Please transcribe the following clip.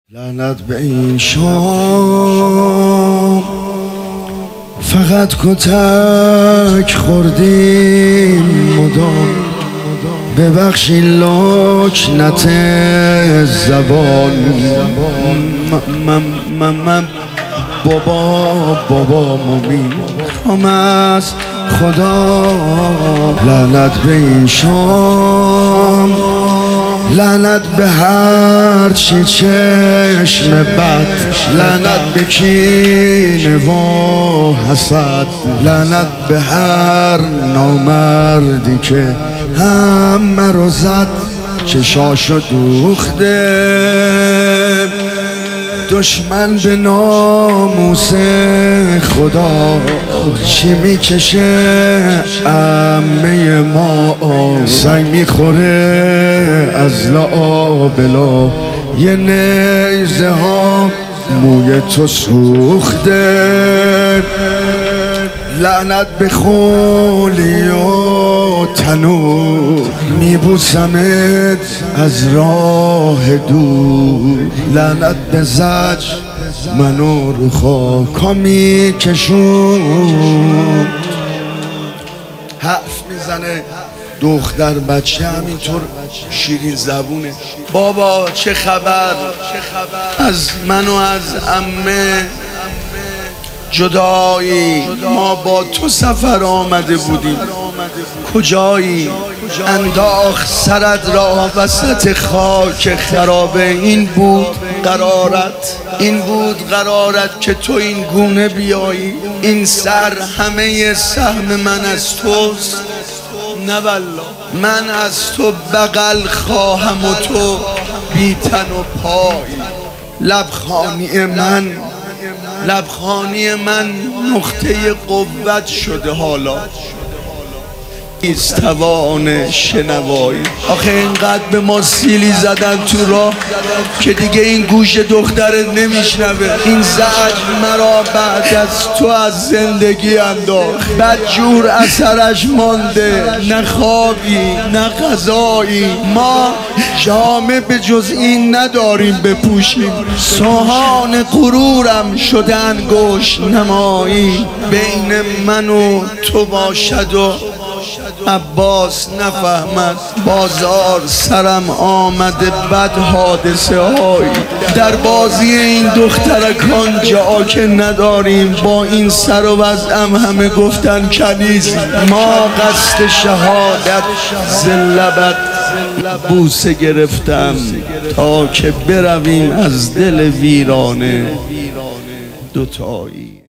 لعنت به این شام فقط کتک خوردیم مدام، ببخشین لکنت زبان. من بابا میخوام از خدا. لعنت به این شام، لعنت به هر چی چشم بد، لعنت به کینه و حسد، لعنت به هر نامردی که همه رو زد، چشاشو دوخته. دشمن به ناموس خدا چی میکشه عمه ما، سنگ میخوره از لابلا، یه نیزه ها موی تو سوخته. لعنت به خولی و تنور، میبوسمت از راه دور. لعنت به زج منو رو خاکا میکشون. حرف میزنه دختر بچه همینطور شیرین زبونه. بابا چه خبر از من و از عمه جدایی؟ ما با تو سفر آمده بودیم، کجایی؟ انداخت سرت را وسط خاک خرابه. این بود قرارت که تو این گونه بیایی. این سر همه سهم من از توست، نه والله من از تو بغل خواهم و تو بی تن و پای. لبخانی من نقطه قوت شده، حالا نیست توان شنوایی. آخه اینقدر به ما سیلی زدن تو راه که دیگه این گوش دخترت نمیشنوه. این زجر مرا بعد از تو از زندگی انداخت، بدجور اثرش مانده، نه خوابی نه غذایی. ما جامه به جز این نداریم بپوشیم، سوهان غرورم شده انگشت نمایی. بین من و تو باشد و عباس نفهمد، بازار سرم آمده بد حادثه هایی. در بازی این دخترکان جا که نداریم، با این سر و وضعم همه گفتن کنیزی. ما قصد شهادت ز لبت بوسه گرفتم تا که برویم از دل ویرانه دوتایی.